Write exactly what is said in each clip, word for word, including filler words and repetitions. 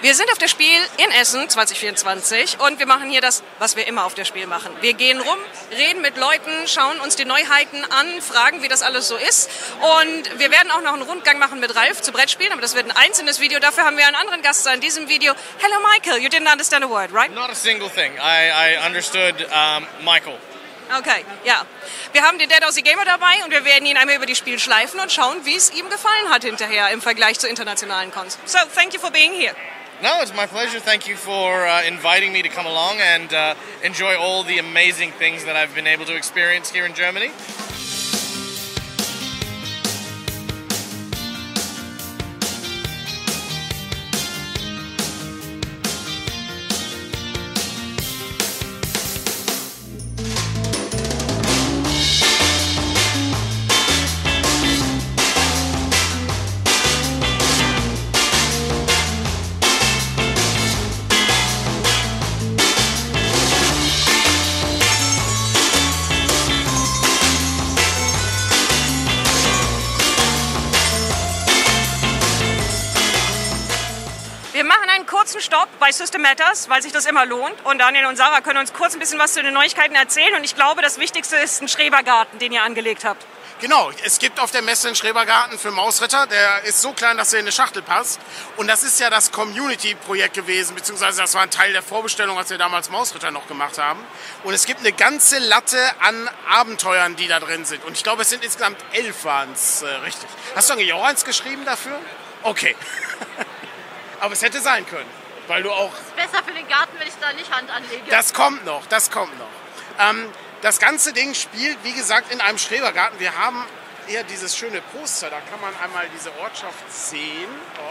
Wir sind auf der Spiel in Essen zwanzig vierundzwanzig und wir machen hier das, was wir immer auf der Spiel machen. Wir gehen rum, reden mit Leuten, schauen uns die Neuheiten an, fragen, wie das alles so ist. Und wir werden auch noch einen Rundgang machen mit Ralf zu Brettspielen, aber das wird ein einzelnes Video. Dafür haben wir einen anderen Gast in diesem Video. Hello Michael, you didn't understand a word, right? Not a single thing. I, I understood um, Michael. Okay, ja. Wir haben den Dead Aussie Gamer dabei und wir werden ihn einmal über die Spiel schleifen und schauen, wie es ihm gefallen hat hinterher im Vergleich zu internationalen Cons. So, thank you for being here. No, it's my pleasure. Thank you for uh, inviting me to come along and uh, enjoy all the amazing things that I've been able to experience here in Germany. Wir machen einen kurzen Stopp bei System Matters, weil sich das immer lohnt. Und Daniel und Sarah können uns kurz ein bisschen was zu den Neuigkeiten erzählen. Und ich glaube, das Wichtigste ist ein Schrebergarten, den ihr angelegt habt. Genau, es gibt auf der Messe einen Schrebergarten für Mausritter. Der ist so klein, dass er in eine Schachtel passt. Und das ist ja das Community-Projekt gewesen, beziehungsweise das war ein Teil der Vorbestellung, als wir damals Mausritter noch gemacht haben. Und es gibt eine ganze Latte an Abenteuern, die da drin sind. Und ich glaube, es sind insgesamt elf waren es, äh, richtig. Hast du eigentlich auch eins geschrieben dafür? Okay. Aber es hätte sein können, weil du auch... Besser für den Garten, wenn ich da nicht Hand anlege. Das kommt noch, das kommt noch. Ähm, das ganze Ding spielt, wie gesagt, in einem Schrebergarten. Wir haben hier dieses schöne Poster, da kann man einmal diese Ortschaft sehen.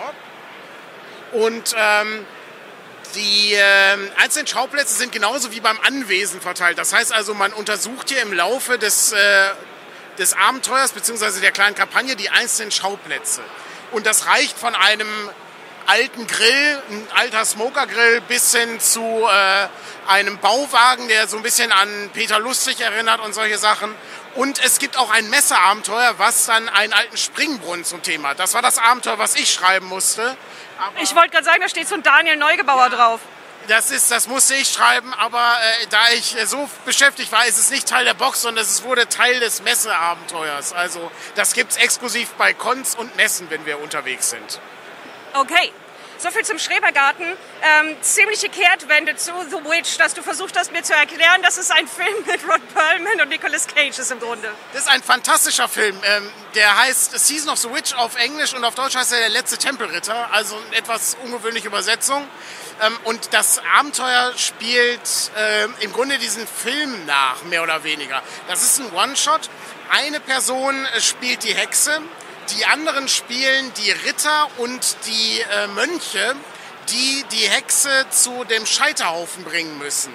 Dort. Und ähm, die äh, einzelnen Schauplätze sind genauso wie beim Anwesen verteilt. Das heißt also, man untersucht hier im Laufe des, äh, des Abenteuers bzw. der kleinen Kampagne die einzelnen Schauplätze. Und das reicht von einem alten Grill, ein alter Smokergrill, bis hin zu äh, einem Bauwagen, der so ein bisschen an Peter Lustig erinnert und solche Sachen. Und es gibt auch ein Messeabenteuer, was dann einen alten Springbrunnen zum Thema hat. Das war das Abenteuer, was ich schreiben musste. Aber ich wollte gerade sagen, da steht so ein Daniel Neugebauer ja, drauf. Das, ist, das musste ich schreiben, aber äh, da ich äh, so beschäftigt war, ist es nicht Teil der Box, sondern es wurde Teil des Messeabenteuers. Also das gibt es exklusiv bei Cons und Messen, wenn wir unterwegs sind. Okay, soviel zum Schrebergarten. Ähm, ziemliche Kehrtwende zu The Witch, dass du versucht hast, mir zu erklären, dass es ein Film mit Rod Perlman und Nicolas Cage ist im Grunde. Das ist ein fantastischer Film. Ähm, der heißt Season of the Witch auf Englisch und auf Deutsch heißt er Der letzte Tempelritter. Also eine etwas ungewöhnliche Übersetzung. Ähm, und das Abenteuer spielt ähm, im Grunde diesen Film nach, mehr oder weniger. Das ist ein One-Shot. Eine Person spielt die Hexe. Die anderen spielen die Ritter und die äh, Mönche, die die Hexe zu dem Scheiterhaufen bringen müssen.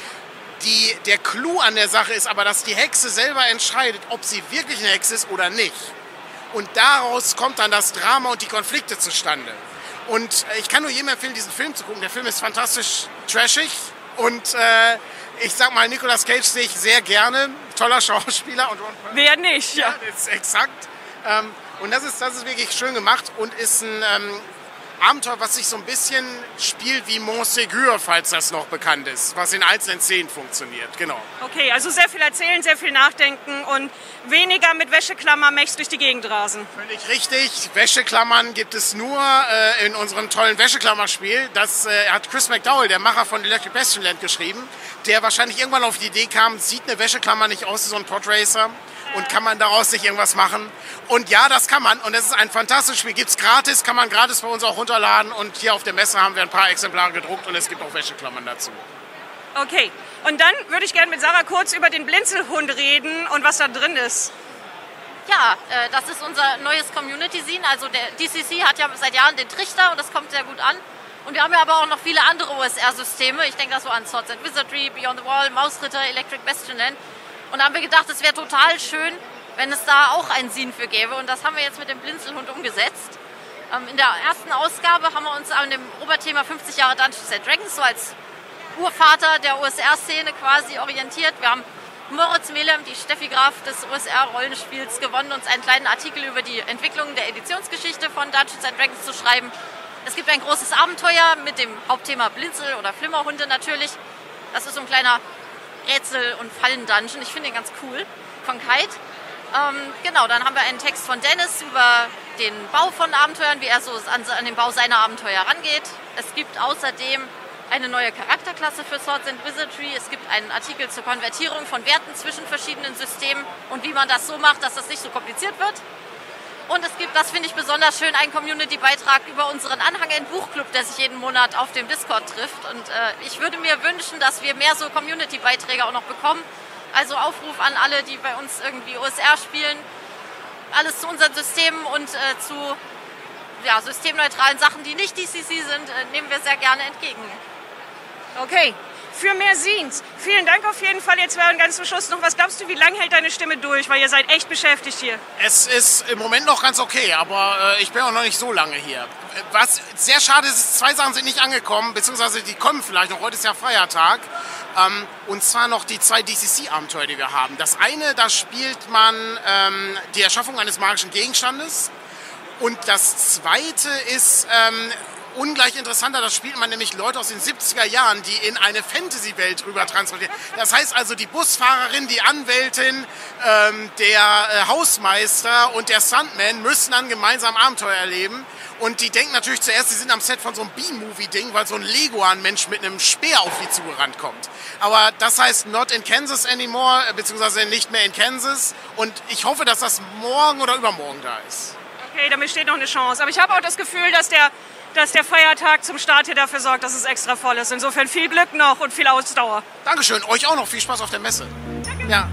Die, der Clou an der Sache ist aber, dass die Hexe selber entscheidet, ob sie wirklich eine Hexe ist oder nicht. Und daraus kommt dann das Drama und die Konflikte zustande. Und äh, ich kann nur jedem empfehlen, diesen Film zu gucken. Der Film ist fantastisch trashig und äh, ich sag mal, Nicolas Cage sehe ich sehr gerne. Toller Schauspieler. Und wer nicht? Ja, das ist exakt. Ähm, Und das ist, das ist wirklich schön gemacht und ist ein ähm, Abenteuer, was sich so ein bisschen spielt wie Montségur, falls das noch bekannt ist, was in einzelnen Szenen funktioniert, genau. Okay, also sehr viel erzählen, sehr viel nachdenken und weniger mit Wäscheklammer-Mechs durch die Gegend rasen. Völlig richtig. Wäscheklammern gibt es nur äh, in unserem tollen Wäscheklammerspiel. Das äh, hat Chris McDowell, der Macher von Electric Bastion Land, geschrieben, der wahrscheinlich irgendwann auf die Idee kam, sieht eine Wäscheklammer nicht aus wie so ein Podracer? Und kann man daraus nicht irgendwas machen? Und ja, das kann man. Und das ist ein fantastisches Spiel. Gibt es gratis, kann man gratis bei uns auch runterladen. Und hier auf der Messe haben wir ein paar Exemplare gedruckt und es gibt auch Wäscheklammern dazu. Okay, und dann würde ich gerne mit Sarah kurz über den Blinzelhund reden und was da drin ist. Ja, äh, das ist unser neues Community-Scene. Also der D C C hat ja seit Jahren den Trichter und das kommt sehr gut an. Und wir haben ja aber auch noch viele andere O S R-Systeme. Ich denke da so an Swords and Wizardry, Beyond the Wall, Mausritter, Electric Bastion Land. Und da haben wir gedacht, es wäre total schön, wenn es da auch ein Scene für gäbe. Und das haben wir jetzt mit dem Blinzelhund umgesetzt. Ähm, in der ersten Ausgabe haben wir uns an dem Oberthema fünfzig Jahre Dungeons and Dragons so als Urvater der O S R-Szene quasi orientiert. Wir haben Moritz Melem, die Steffi Graf des O S R-Rollenspiels, gewonnen, uns einen kleinen Artikel über die Entwicklung der Editionsgeschichte von Dungeons and Dragons zu schreiben. Es gibt ein großes Abenteuer mit dem Hauptthema Blinzel oder Flimmerhunde natürlich. Das ist so ein kleiner Rätsel- und Fallen-Dungeon. Ich finde ihn ganz cool. Von Kite. Ähm, genau, dann haben wir einen Text von Dennis über den Bau von Abenteuern, wie er so an, an den Bau seiner Abenteuer rangeht. Es gibt außerdem eine neue Charakterklasse für Swords and Wizardry. Es gibt einen Artikel zur Konvertierung von Werten zwischen verschiedenen Systemen und wie man das so macht, dass das nicht so kompliziert wird. Und es gibt, das finde ich besonders schön, einen Community-Beitrag über unseren Anhang in Buchclub, der sich jeden Monat auf dem Discord trifft. Und äh, ich würde mir wünschen, dass wir mehr so Community-Beiträge auch noch bekommen. Also Aufruf an alle, die bei uns irgendwie O S R spielen, alles zu unseren Systemen und äh, zu ja, systemneutralen Sachen, die nicht D C C sind, äh, nehmen wir sehr gerne entgegen. Okay, für mehr Scenes. Vielen Dank auf jeden Fall. Jetzt wäre ganz zum Schluss noch, was glaubst du, wie lange hält deine Stimme durch? Weil ihr seid echt beschäftigt hier. Es ist im Moment noch ganz okay, aber äh, ich bin auch noch nicht so lange hier. Was sehr schade ist, zwei Sachen sind nicht angekommen, beziehungsweise die kommen vielleicht noch. Heute ist ja Feiertag. Ähm, und zwar noch die zwei D C C-Abenteuer, die wir haben. Das eine, da spielt man ähm, die Erschaffung eines magischen Gegenstandes. Und das zweite ist ähm, ungleich interessanter, da spielt man nämlich Leute aus den siebziger Jahren, die in eine Fantasy-Welt rüber transportieren. Das heißt also, die Busfahrerin, die Anwältin, ähm, der äh, Hausmeister und der Stuntman müssen dann gemeinsam Abenteuer erleben. Und die denken natürlich zuerst, sie sind am Set von so einem B-Movie-Ding, weil so ein Leguan-Mensch mit einem Speer auf die zugerannt kommt. Aber das heißt not in Kansas anymore, beziehungsweise nicht mehr in Kansas. Und ich hoffe, dass das morgen oder übermorgen da ist. Okay, damit steht noch eine Chance. Aber ich habe auch das Gefühl, dass der, dass der Feiertag zum Start hier dafür sorgt, dass es extra voll ist. Insofern viel Glück noch und viel Ausdauer. Dankeschön. Euch auch noch viel Spaß auf der Messe. Danke. Ja.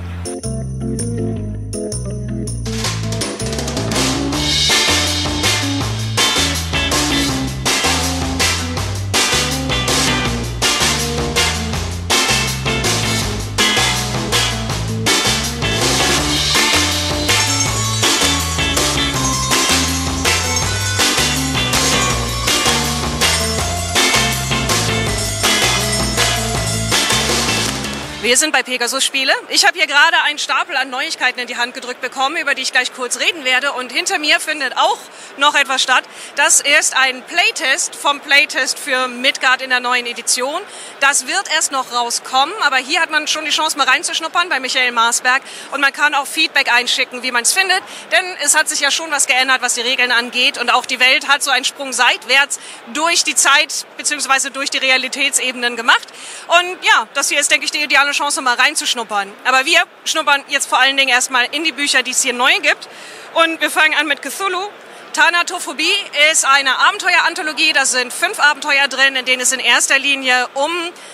Wir sind bei Pegasus Spiele. Ich habe hier gerade einen Stapel an Neuigkeiten in die Hand gedrückt bekommen, über die ich gleich kurz reden werde. Und hinter mir findet auch noch etwas statt. Das ist ein Playtest vom Playtest für Midgard in der neuen Edition. Das wird erst noch rauskommen, aber hier hat man schon die Chance, mal reinzuschnuppern bei Michael Marsberg. Und man kann auch Feedback einschicken, wie man es findet. Denn es hat sich ja schon was geändert, was die Regeln angeht. Und auch die Welt hat so einen Sprung seitwärts durch die Zeit bzw. durch die Realitätsebenen gemacht. Und ja, das hier ist, denke ich, die ideale Chance, mal reinzuschnuppern. Aber wir schnuppern jetzt vor allen Dingen erstmal in die Bücher, die es hier neu gibt. Und wir fangen an mit Cthulhu. Thanatophobie ist eine Abenteueranthologie. Da sind fünf Abenteuer drin, in denen es in erster Linie um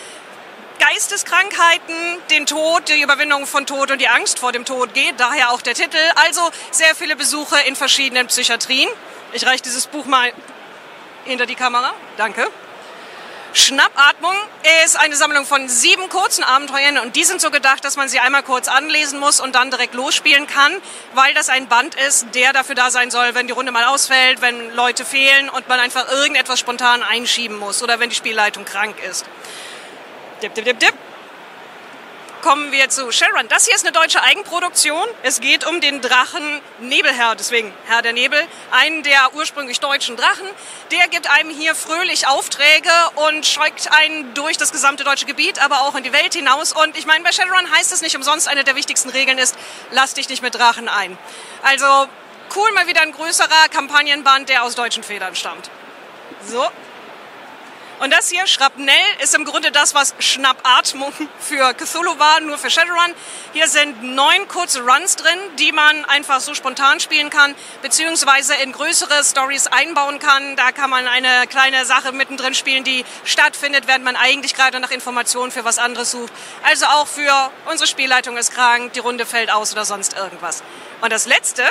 Geisteskrankheiten, den Tod, die Überwindung von Tod und die Angst vor dem Tod geht. Daher auch der Titel. Also sehr viele Besuche in verschiedenen Psychiatrien. Ich reiche dieses Buch mal hinter die Kamera. Danke. Schnappatmung ist eine Sammlung von sieben kurzen Abenteuern und die sind so gedacht, dass man sie einmal kurz anlesen muss und dann direkt losspielen kann, weil das ein Band ist, der dafür da sein soll, wenn die Runde mal ausfällt, wenn Leute fehlen und man einfach irgendetwas spontan einschieben muss oder wenn die Spielleitung krank ist. Dip, dip, dip, dip. Kommen wir zu Shadowrun. Das hier ist eine deutsche Eigenproduktion. Es geht um den Drachen Nebelherr, deswegen Herr der Nebel, einen der ursprünglich deutschen Drachen. Der gibt einem hier fröhlich Aufträge und scheucht einen durch das gesamte deutsche Gebiet, aber auch in die Welt hinaus. Und ich meine, bei Shadowrun heißt es nicht umsonst, eine der wichtigsten Regeln ist, lass dich nicht mit Drachen ein. Also cool, mal wieder ein größerer Kampagnenband, der aus deutschen Federn stammt. So. Und das hier, Schrapnell, ist im Grunde das, was Schnappatmung für Cthulhu war, nur für Shadowrun. Hier sind neun kurze Runs drin, die man einfach so spontan spielen kann, beziehungsweise in größere Stories einbauen kann. Da kann man eine kleine Sache mittendrin spielen, die stattfindet, während man eigentlich gerade nach Informationen für was anderes sucht. Also auch für unsere Spielleitung ist krank, die Runde fällt aus oder sonst irgendwas. Und das Letzte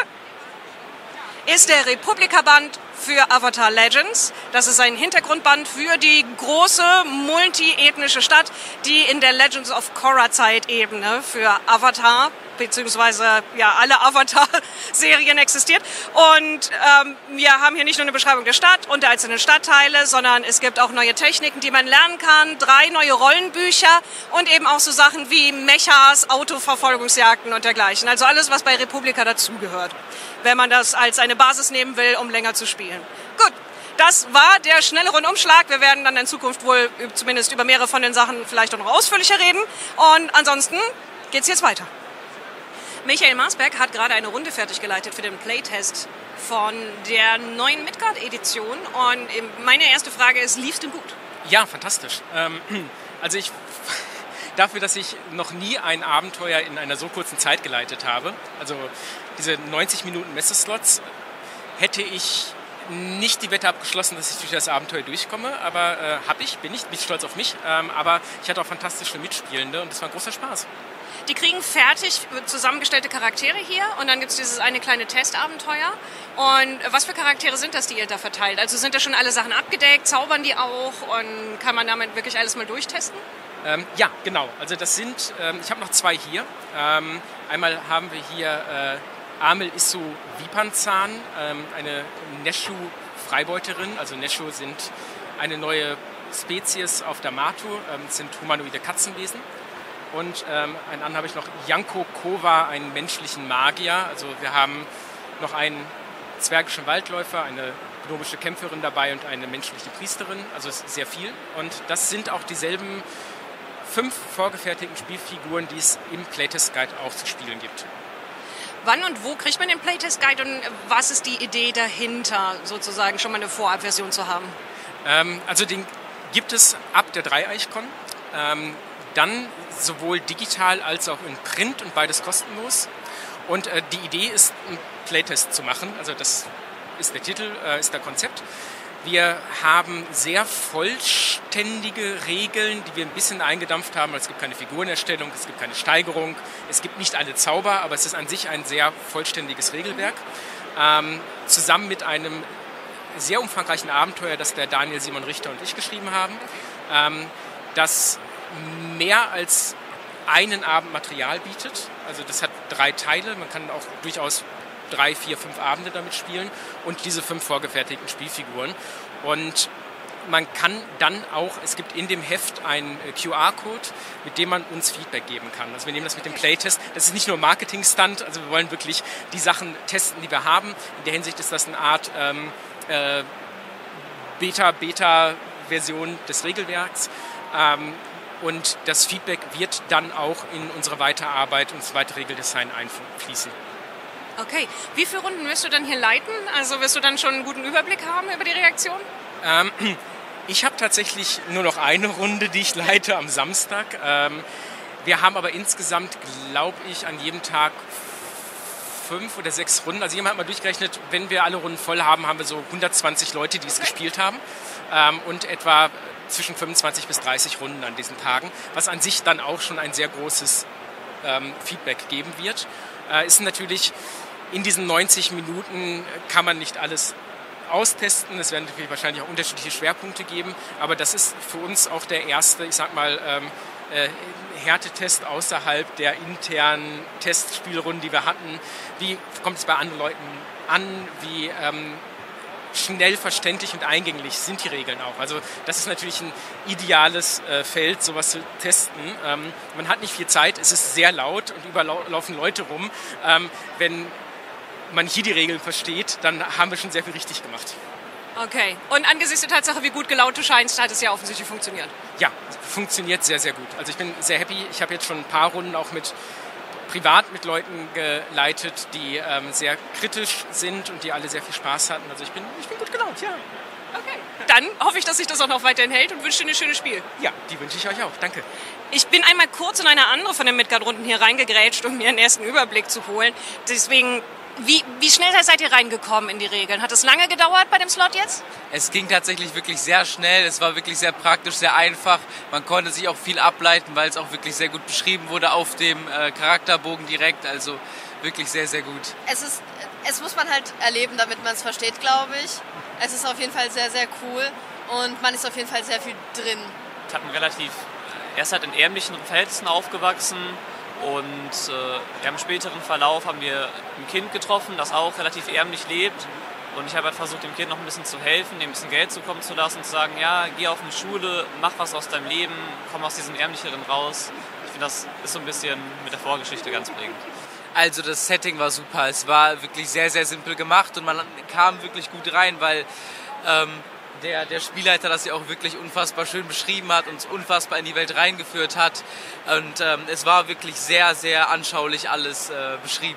ist der Republika-Band für Avatar Legends. Das ist ein Hintergrundband für die große multiethnische Stadt, die in der Legends of Korra-Zeitebene für Avatar beziehungsweise ja alle Avatar-Serien existiert. Und ähm, wir haben hier nicht nur eine Beschreibung der Stadt und der einzelnen Stadtteile, sondern es gibt auch neue Techniken, die man lernen kann, drei neue Rollenbücher und eben auch so Sachen wie Mechas, Autoverfolgungsjagden und dergleichen. Also alles, was bei Republika dazugehört, wenn man das als eine Basis nehmen will, um länger zu spielen. Gut, das war der schnelle Rundumschlag. Wir werden dann in Zukunft wohl zumindest über mehrere von den Sachen vielleicht auch noch ausführlicher reden. Und ansonsten geht's jetzt weiter. Michael Marsberg hat gerade eine Runde fertiggeleitet für den Playtest von der neuen Midgard-Edition. Und meine erste Frage ist, lief's denn gut? Ja, fantastisch. Ähm, also ich, dafür, dass ich noch nie ein Abenteuer in einer so kurzen Zeit geleitet habe, also diese neunzig Minuten Messeslots, hätte ich nicht die Wette abgeschlossen, dass ich durch das Abenteuer durchkomme, aber äh, habe ich, bin ich, bin ich stolz auf mich, ähm, aber ich hatte auch fantastische Mitspielende und das war ein großer Spaß. Die kriegen fertig zusammengestellte Charaktere hier und dann gibt es dieses eine kleine Testabenteuer. Und was für Charaktere sind das, die ihr da verteilt? Also sind da schon alle Sachen abgedeckt, zaubern die auch und kann man damit wirklich alles mal durchtesten? Ähm, ja, genau. Also das sind, ähm, ich habe noch zwei hier. Ähm, einmal haben wir hier äh, Amel Issu Vipanzan, ähm, eine Neshu-Freibeuterin. Also Neshu sind eine neue Spezies auf Damatu, ähm, sind humanoide Katzenwesen. Und ähm, einen anderen habe ich noch Janko Kova, einen menschlichen Magier. Also wir haben noch einen zwergischen Waldläufer, eine gnomische Kämpferin dabei und eine menschliche Priesterin. Also es ist sehr viel. Und das sind auch dieselben fünf vorgefertigten Spielfiguren, die es im Playtest Guide auch zu spielen gibt. Wann und wo kriegt man den Playtest Guide und was ist die Idee dahinter, sozusagen schon mal eine Vorabversion zu haben? Ähm, also den gibt es ab der Dreieichkon. Ähm, Dann sowohl digital als auch in Print und beides kostenlos. Und äh, die Idee ist, einen Playtest zu machen. Also das ist der Titel, äh, ist der Konzept. Wir haben sehr vollständige Regeln, die wir ein bisschen eingedampft haben. Es gibt keine Figurenerstellung, es gibt keine Steigerung, es gibt nicht alle Zauber, aber es ist an sich ein sehr vollständiges Regelwerk. Ähm, zusammen mit einem sehr umfangreichen Abenteuer, das der Daniel Simon Richter und ich geschrieben haben. Ähm, das mehr als einen Abend Material bietet. Also das hat drei Teile. Man kann auch durchaus drei, vier, fünf Abende damit spielen und diese fünf vorgefertigten Spielfiguren. Und man kann dann auch, es gibt in dem Heft einen Q R-Code, mit dem man uns Feedback geben kann. Also wir nehmen das mit dem Playtest. Das ist nicht nur Marketing-Stunt, also wir wollen wirklich die Sachen testen, die wir haben. In der Hinsicht ist das eine Art ähm, äh, Beta-Beta-Version des Regelwerks. Ähm, Und das Feedback wird dann auch in unsere Weiterarbeit und das weitere Regeldesign einfließen. Okay. Wie viele Runden wirst du dann hier leiten? Also wirst du dann schon einen guten Überblick haben über die Reaktion? Ähm, ich habe tatsächlich nur noch eine Runde, die ich leite am Samstag. Ähm, wir haben aber insgesamt, glaube ich, an jedem Tag fünf oder sechs Runden. Also jemand hat mal durchgerechnet, wenn wir alle Runden voll haben, haben wir so hundertzwanzig Leute, die es okay. gespielt haben. Ähm, und etwa zwischen fünfundzwanzig bis dreißig Runden an diesen Tagen, was an sich dann auch schon ein sehr großes ähm, Feedback geben wird. Äh, ist natürlich, in diesen neunzig Minuten kann man nicht alles austesten. Es werden natürlich wahrscheinlich auch unterschiedliche Schwerpunkte geben, aber das ist für uns auch der erste, ich sag mal, ähm, äh, Härtetest außerhalb der internen Testspielrunden, die wir hatten. Wie kommt es bei anderen Leuten an? Wie ähm, schnell verständlich und eingänglich sind die Regeln auch. Also das ist natürlich ein ideales äh, Feld, sowas zu testen. Ähm, man hat nicht viel Zeit, es ist sehr laut und überall laufen Leute rum. Ähm, wenn man hier die Regeln versteht, dann haben wir schon sehr viel richtig gemacht. Okay. Und angesichts der Tatsache, wie gut gelaunt du scheinst, hat es ja offensichtlich funktioniert. Ja, funktioniert sehr, sehr gut. Also ich bin sehr happy. Ich habe jetzt schon ein paar Runden auch mit privat mit Leuten geleitet, die ähm, sehr kritisch sind und die alle sehr viel Spaß hatten. Also ich bin, ich bin gut gelaunt, ja. Okay. Dann hoffe ich, dass sich das auch noch weiterhin hält und wünsche dir ein schönes Spiel. Ja, die wünsche ich euch auch. Danke. Ich bin einmal kurz in eine andere von den Midgard-Runden hier reingegrätscht, um mir einen ersten Überblick zu holen. Deswegen, wie, wie schnell seid ihr reingekommen in die Regeln? Hat es lange gedauert bei dem Slot jetzt? Es ging tatsächlich wirklich sehr schnell. Es war wirklich sehr praktisch, sehr einfach. Man konnte sich auch viel ableiten, weil es auch wirklich sehr gut beschrieben wurde auf dem äh, Charakterbogen direkt. Also wirklich sehr, sehr gut. Es ist, es muss man halt erleben, damit man es versteht, glaube ich. Es ist auf jeden Fall sehr, sehr cool und man ist auf jeden Fall sehr viel drin. Wir hatten relativ, erst halt in ärmlichen Verhältnissen aufgewachsen und äh, im späteren Verlauf haben wir ein Kind getroffen, das auch relativ ärmlich lebt. Und ich habe halt versucht, dem Kind noch ein bisschen zu helfen, dem ein bisschen Geld zukommen zu lassen, zu sagen, ja, geh auf eine Schule, mach was aus deinem Leben, komm aus diesem Ärmlicheren raus. Ich finde, das ist so ein bisschen mit der Vorgeschichte ganz prägend. Also das Setting war super. Es war wirklich sehr, sehr simpel gemacht und man kam wirklich gut rein, weil Ähm, der, der Spielleiter das ja auch wirklich unfassbar schön beschrieben hat, uns unfassbar in die Welt reingeführt hat. Und ähm, es war wirklich sehr, sehr anschaulich alles äh, beschrieben.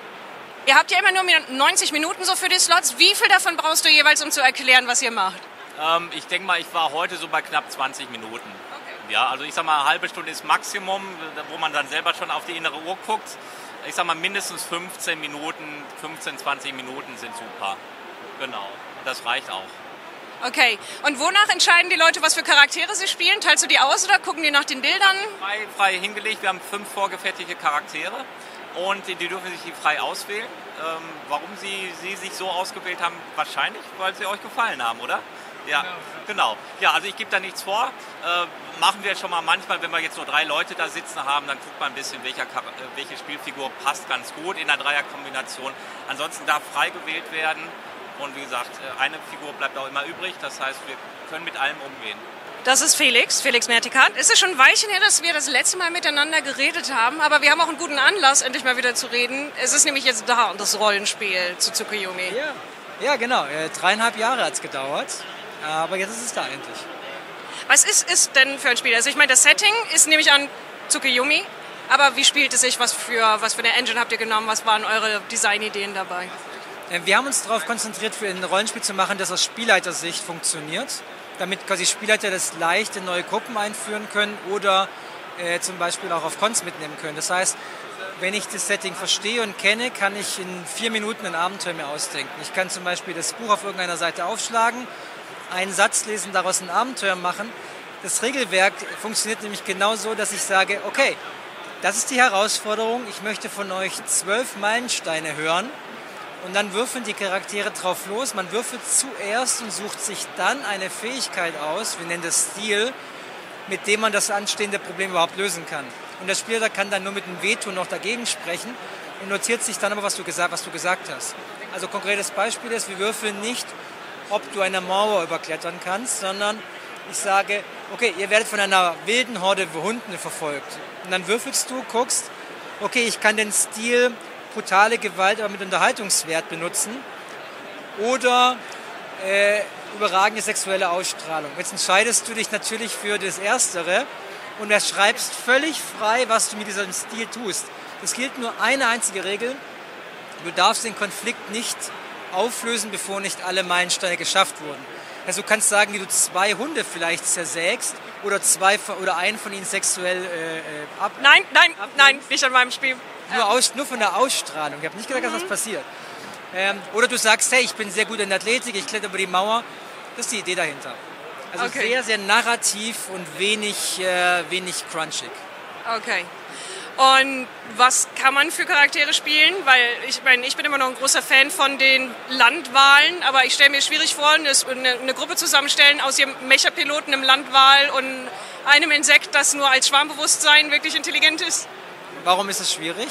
Ihr habt ja immer nur neunzig Minuten so für die Slots. Wie viel davon brauchst du jeweils, um zu erklären, was ihr macht? Ähm, ich denke mal, ich war heute so bei knapp zwanzig Minuten. Okay. Ja, also ich sag mal, eine halbe Stunde ist Maximum, wo man dann selber schon auf die innere Uhr guckt. Ich sag mal, mindestens fünfzehn Minuten, fünfzehn, zwanzig Minuten sind super. Genau, das reicht auch. Okay, und wonach entscheiden die Leute, was für Charaktere sie spielen? Teilst du die aus oder gucken die nach den Bildern? Frei, frei hingelegt, wir haben fünf vorgefertigte Charaktere und die, die dürfen sich frei auswählen. Ähm, warum sie, sie sich so ausgewählt haben? Wahrscheinlich, weil sie euch gefallen haben, oder? Ja, genau. genau. Ja, also ich gebe da nichts vor. Äh, machen wir schon mal manchmal, wenn wir jetzt nur drei Leute da sitzen haben, dann guckt man ein bisschen, welcher, welche Spielfigur passt ganz gut in der Dreierkombination. Ansonsten darf frei gewählt werden. Und wie gesagt, eine Figur bleibt auch immer übrig. Das heißt, wir können mit allem umgehen. Das ist Felix, Felix Mertikat. Es ist schon ein Weilchen her, dass wir das letzte Mal miteinander geredet haben. Aber wir haben auch einen guten Anlass, endlich mal wieder zu reden. Es ist nämlich jetzt da, das Rollenspiel zu Tsukuyomi. Ja, ja genau. Äh, dreieinhalb Jahre hat es gedauert. Aber jetzt ist es da endlich. Was ist es denn für ein Spiel? Also ich meine, das Setting ist nämlich an Tsukuyomi. Aber wie spielt es sich? Was für, was für eine Engine habt ihr genommen? Was waren eure Designideen dabei? Wir haben uns darauf konzentriert, für ein Rollenspiel zu machen, das aus Spielleitersicht funktioniert, damit quasi Spielleiter das leicht in neue Gruppen einführen können oder äh, zum Beispiel auch auf Cons mitnehmen können. Das heißt, wenn ich das Setting verstehe und kenne, kann ich in vier Minuten ein Abenteuer mir ausdenken. Ich kann zum Beispiel das Buch auf irgendeiner Seite aufschlagen, einen Satz lesen, daraus ein Abenteuer machen. Das Regelwerk funktioniert nämlich genau so, dass ich sage, okay, das ist die Herausforderung, ich möchte von euch zwölf Meilensteine hören. Und dann würfeln die Charaktere drauf los. Man würfelt zuerst und sucht sich dann eine Fähigkeit aus, wir nennen das Stil, mit dem man das anstehende Problem überhaupt lösen kann. Und der Spieler kann dann nur mit einem Veto noch dagegen sprechen und notiert sich dann aber, was du gesagt, was du gesagt hast. Also konkretes Beispiel ist, wir würfeln nicht, ob du eine Mauer überklettern kannst, sondern ich sage, okay, ihr werdet von einer wilden Horde Hunden verfolgt. Und dann würfelst du, guckst, okay, ich kann den Stil brutale Gewalt aber mit Unterhaltungswert benutzen oder äh, überragende sexuelle Ausstrahlung. Jetzt entscheidest du dich natürlich für das Erstere und er schreibst völlig frei, was du mit diesem Stil tust. Es gilt nur eine einzige Regel, du darfst den Konflikt nicht auflösen, bevor nicht alle Meilensteine geschafft wurden. Also du kannst sagen, wie du zwei Hunde vielleicht zersägst oder, zwei, oder einen von ihnen sexuell äh, ab... Nein, nein, ab nein, nicht an meinem Spiel. Nur, aus, nur von der Ausstrahlung. Ich habe nicht gesagt, dass das passiert. Ähm, oder du sagst, hey, ich bin sehr gut in Athletik, ich kletter über die Mauer. Das ist die Idee dahinter. Also okay. Sehr, sehr narrativ und wenig, äh, wenig crunchig. Okay. Und was kann man für Charaktere spielen? Weil ich meine, ich bin immer noch ein großer Fan von den Landwahlen, aber ich stelle mir schwierig vor, eine, eine Gruppe zusammenstellen aus ihrem Mecha-Piloten, einem Landwal und einem Insekt, das nur als Schwarmbewusstsein wirklich intelligent ist. Warum ist es schwierig?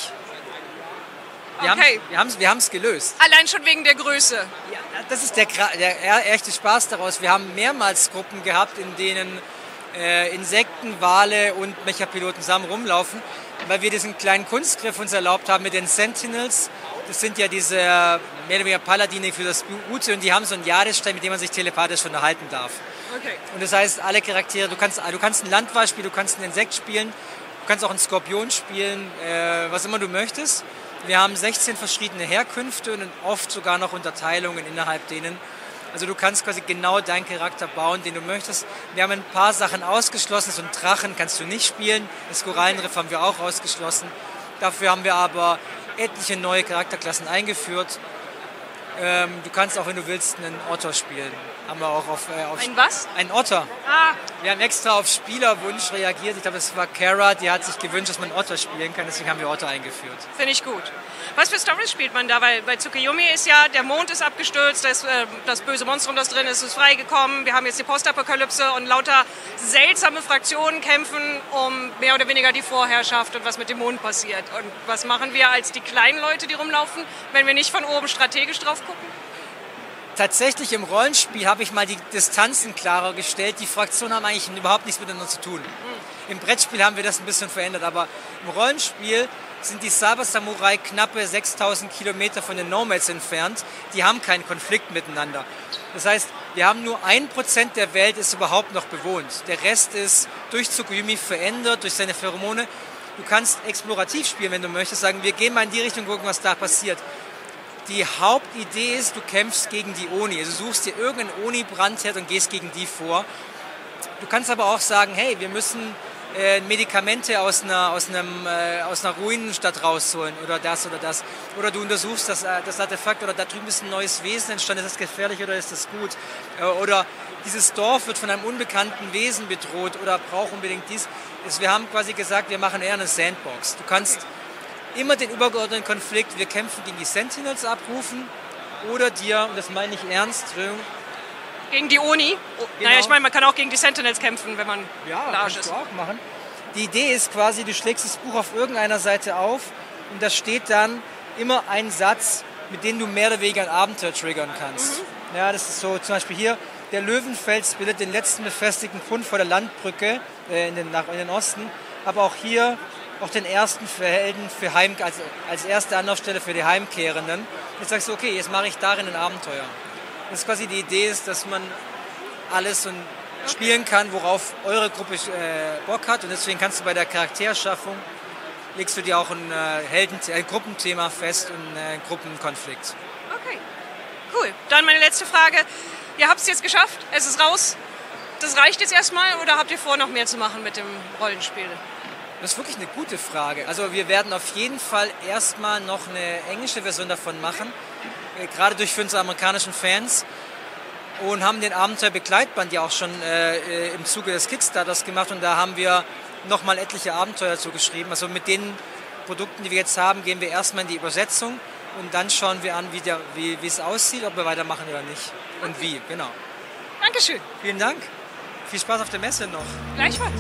Wir okay. haben es wir haben's gelöst. Allein schon wegen der Größe. Ja, das ist der, der echte Spaß daraus. Wir haben mehrmals Gruppen gehabt, in denen äh, Insekten, Wale und Mechapiloten zusammen rumlaufen, weil wir diesen kleinen Kunstgriff uns erlaubt haben mit den Sentinels. Das sind ja diese mehr oder weniger Paladine für das Gute und die haben so einen Jadestein, mit dem man sich telepathisch unterhalten darf. Okay. Und das heißt, alle Charaktere, du kannst, du kannst einen Landwal spielen, du kannst einen Insekt spielen, du kannst auch einen Skorpion spielen, äh, was immer du möchtest. Wir haben sechzehn verschiedene Herkünfte und oft sogar noch Unterteilungen innerhalb denen. Also du kannst quasi genau deinen Charakter bauen, den du möchtest. Wir haben ein paar Sachen ausgeschlossen. So einen Drachen kannst du nicht spielen. Das Korallenriff haben wir auch ausgeschlossen. Dafür haben wir aber etliche neue Charakterklassen eingeführt. Ähm, du kannst auch, wenn du willst, einen Otter spielen. Haben wir auch auf, äh, auf ein was? Ein Otter. Ah. Wir haben extra auf Spielerwunsch reagiert. Ich glaube, es war Kara, die hat sich gewünscht, dass man Otter spielen kann. Deswegen haben wir Otter eingeführt. Finde ich gut. Was für Storys spielt man da? Weil bei Tsukuyomi ist ja, der Mond ist abgestürzt, das, äh, das böse Monstrum, das drin ist, ist freigekommen. Wir haben jetzt die Postapokalypse und lauter seltsame Fraktionen kämpfen um mehr oder weniger die Vorherrschaft und was mit dem Mond passiert. Und was machen wir als die kleinen Leute, die rumlaufen, wenn wir nicht von oben strategisch drauf gucken? Tatsächlich im Rollenspiel habe ich mal die Distanzen klarer gestellt. Die Fraktionen haben eigentlich überhaupt nichts miteinander zu tun. Mhm. Im Brettspiel haben wir das ein bisschen verändert, aber im Rollenspiel sind die Cyber Samurai knappe sechstausend Kilometer von den Nomads entfernt. Die haben keinen Konflikt miteinander. Das heißt, Wir haben nur ein Prozent der Welt ist überhaupt noch bewohnt. Der Rest ist durch Tsukuyomi verändert, durch seine Pheromone. Du kannst explorativ spielen, wenn du möchtest, sagen, wir gehen mal in die Richtung, gucken, was da passiert. Die Hauptidee ist, du kämpfst gegen die Oni. Also du suchst dir irgendeinen Oni-Brandherd und gehst gegen die vor. Du kannst aber auch sagen, hey, wir müssen äh, Medikamente aus einer, aus, einem, äh, aus einer Ruinenstadt rausholen oder das oder das. Oder du untersuchst das, äh, das Artefakt oder da drüben ist ein neues Wesen entstanden, ist das gefährlich oder ist das gut? Äh, oder dieses Dorf wird von einem unbekannten Wesen bedroht oder braucht unbedingt dies. Also wir haben quasi gesagt, wir machen eher eine Sandbox. Du kannst immer den übergeordneten Konflikt, wir kämpfen gegen die Sentinels abrufen oder dir, und das meine ich ernst, gegen die Oni? Oh, genau. Naja, ich meine, man kann auch gegen die Sentinels kämpfen, wenn man ja, large ist. Ja, kannst du auch machen. Die Idee ist quasi, du schlägst das Buch auf irgendeiner Seite auf und da steht dann immer ein Satz, mit dem du mehr oder weniger ein Abenteuer triggern kannst. Mhm. Ja, das ist so zum Beispiel hier, der Löwenfels bildet den letzten befestigten Punkt vor der Landbrücke äh, in, den, nach, in den Osten, aber auch hier auch den ersten Helden für Heim, also als erste Anlaufstelle für die Heimkehrenden. Jetzt sagst du, okay, jetzt mache ich darin ein Abenteuer. Das ist quasi die Idee, ist, dass man alles und spielen kann, worauf eure Gruppe äh, Bock hat. Und deswegen kannst du bei der Charakterschaffung, legst du dir auch ein, äh, Helden, ein Gruppenthema fest und äh, einen Gruppenkonflikt. Okay, cool. Dann meine letzte Frage. Ihr habt es jetzt geschafft, es ist raus. Das reicht jetzt erstmal oder habt ihr vor, noch mehr zu machen mit dem Rollenspiel? Das ist wirklich eine gute Frage. Also wir werden auf jeden Fall erstmal noch eine englische Version davon machen, äh, gerade durch für unsere amerikanischen Fans. Und haben den Abenteuerbegleitband ja auch schon äh, im Zuge des Kickstarters gemacht und da haben wir nochmal etliche Abenteuer zugeschrieben. Also mit den Produkten, die wir jetzt haben, gehen wir erstmal in die Übersetzung und dann schauen wir an, wie, der, wie, wie es aussieht, ob wir weitermachen oder nicht und wie, genau. Dankeschön. Vielen Dank. Viel Spaß auf der Messe noch. Gleichfalls.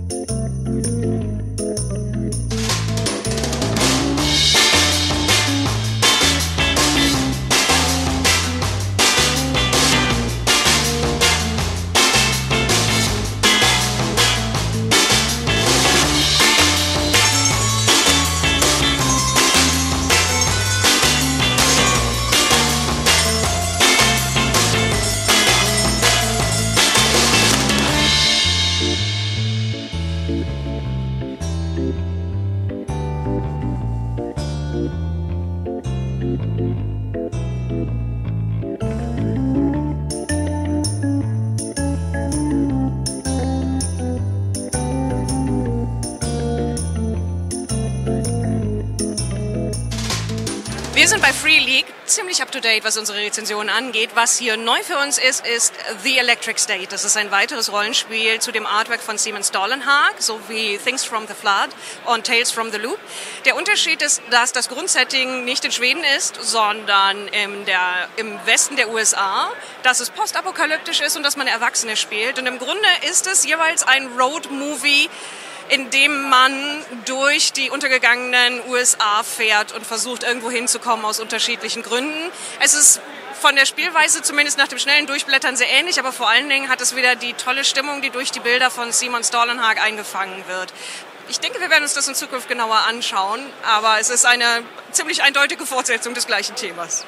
Wir sind bei Free League ziemlich up-to-date, was unsere Rezensionen angeht. Was hier neu für uns ist, ist The Electric State. Das ist ein weiteres Rollenspiel zu dem Artwork von Simon Stollenhag, sowie Things from the Flood und Tales from the Loop. Der Unterschied ist, dass das Grundsetting nicht in Schweden ist, sondern in der, im Westen der U S A, dass es postapokalyptisch ist und dass man Erwachsene spielt. Und im Grunde ist es jeweils ein Road-Movie, in dem man durch die untergegangenen U S A fährt und versucht, irgendwo hinzukommen aus unterschiedlichen Gründen. Es ist von der Spielweise zumindest nach dem schnellen Durchblättern sehr ähnlich, aber vor allen Dingen hat es wieder die tolle Stimmung, die durch die Bilder von Simon Stollenhag eingefangen wird. Ich denke, wir werden uns das in Zukunft genauer anschauen, aber es ist eine ziemlich eindeutige Fortsetzung des gleichen Themas.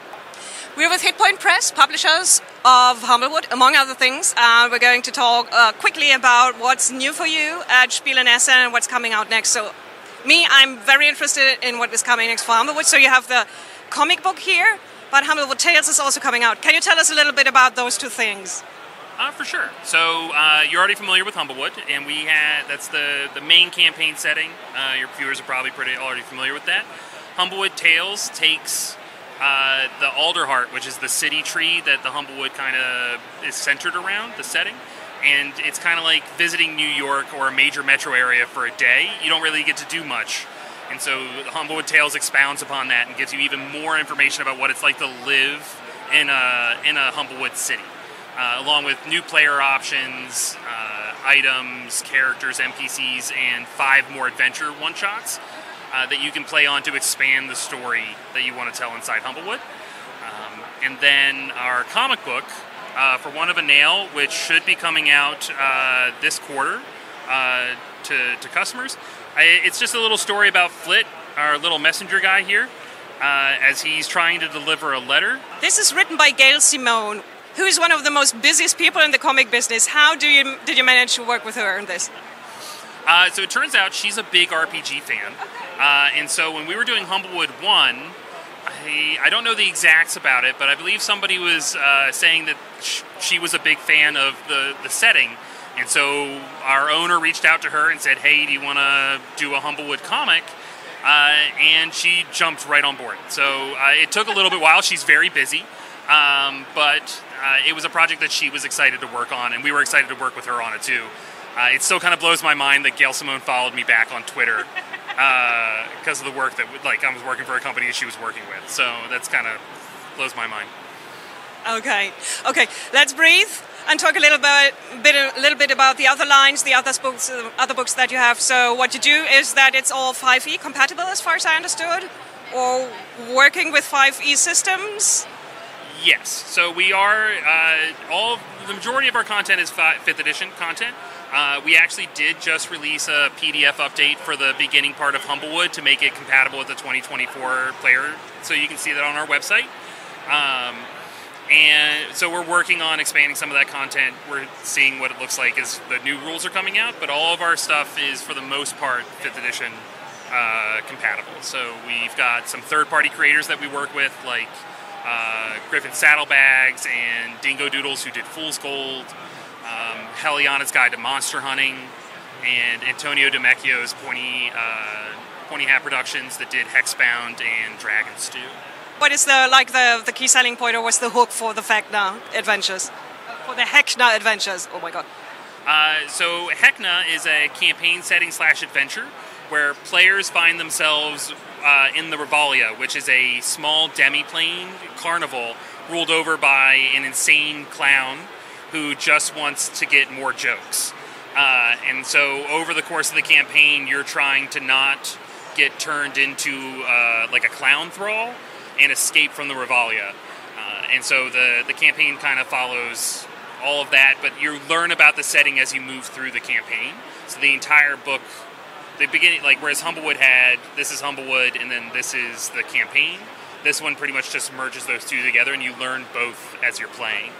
We're with Hitpoint Press, publishers of Humblewood, among other things. Uh, we're going to talk uh, quickly about what's new for you at Spiel in Essen and what's coming out next. So, me, I'm very interested in what is coming next for Humblewood. So you have the comic book here, but Humblewood Tales is also coming out. Can you tell us a little bit about those two things? Uh, for sure. So uh, you're already familiar with Humblewood, and we had that's the the main campaign setting. Uh, your viewers are probably pretty already familiar with that. Humblewood Tales takes Uh, the Alderheart, which is the city tree that the Humblewood kind of is centered around, the setting. And it's kind of like visiting New York or a major metro area for a day. You don't really get to do much. And so Humblewood Tales expounds upon that and gives you even more information about what it's like to live in a, in a Humblewood city. Uh, along with new player options, uh, items, characters, N P Cs, and five more adventure one-shots. Uh, that you can play on to expand the story that you want to tell inside Humblewood. Um, and then our comic book, uh, For One of a Nail, which should be coming out uh, this quarter uh, to, to customers. I, it's just a little story about Flit, our little messenger guy here, uh, as he's trying to deliver a letter. This is written by Gail Simone. who's one of the most busiest people in the comic business. How do you did you manage to work with her on this? Uh, so it turns out she's a big R P G fan. Uh, and so when we were doing Humblewood one, I, I don't know the exacts about it, but I believe somebody was uh, saying that sh- she was a big fan of the, the setting. And so our owner reached out to her and said, hey, do you want to do a Humblewood comic? Uh, and she jumped right on board. So uh, it took a little bit while. She's very busy. Um, but uh, it was a project that she was excited to work on, and we were excited to work with her on it too. Uh, it still kind of blows my mind that Gail Simone followed me back on Twitter because uh, of the work that, like, I was working for a company she was working with. So that's kind of blows my mind. Okay, okay. Let's breathe and talk a little bit, bit, a little bit about the other lines, the other books, uh, other books that you have. So what you do is that it's all five E compatible, as far as I understood, or working with five E systems. Yes. So we are uh, all the majority of our content is fifth edition content. Uh, we actually did just release a P D F update for the beginning part of Humblewood to make it compatible with the twenty twenty-four player, so you can see that on our website. Um, and so we're working on expanding some of that content. We're seeing what it looks like as the new rules are coming out, but all of our stuff is, for the most part, fifth edition uh, compatible. So we've got some third-party creators that we work with, like uh, Griffin Saddlebags and Dingo Doodles, who did Fool's Gold. Um, Heliana's Guide to Monster Hunting, and Antonio DeMecchio's Pointy, uh, Pointy Hat Productions that did Hexbound and Dragon Stew. What is the like the, the key selling point, or what's the hook for the Vecna adventures? For the Heckna adventures, oh my god. Uh, so Heckna is a campaign setting slash adventure where players find themselves uh, in the Revalia, which is a small demi-plane carnival ruled over by an insane clown who just wants to get more jokes. Uh, and so over the course of the campaign, you're trying to not get turned into uh, like a clown thrall and escape from the Revalia. Uh, and so the, the campaign kind of follows all of that, but you learn about the setting as you move through the campaign. So the entire book, the beginning, like whereas Humblewood had, this is Humblewood and then this is the campaign, this one pretty much just merges those two together and you learn both as you're playing.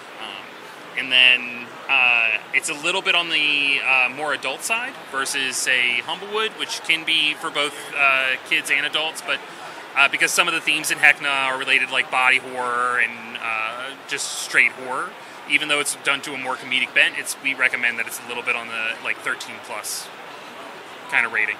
And then uh, it's a little bit on the uh, more adult side versus, say, Humblewood, which can be for both uh, kids and adults. But uh, because some of the themes in Heckna are related, like body horror and uh, just straight horror, even though it's done to a more comedic bent, it's we recommend that it's a little bit on the like thirteen plus kind of rating.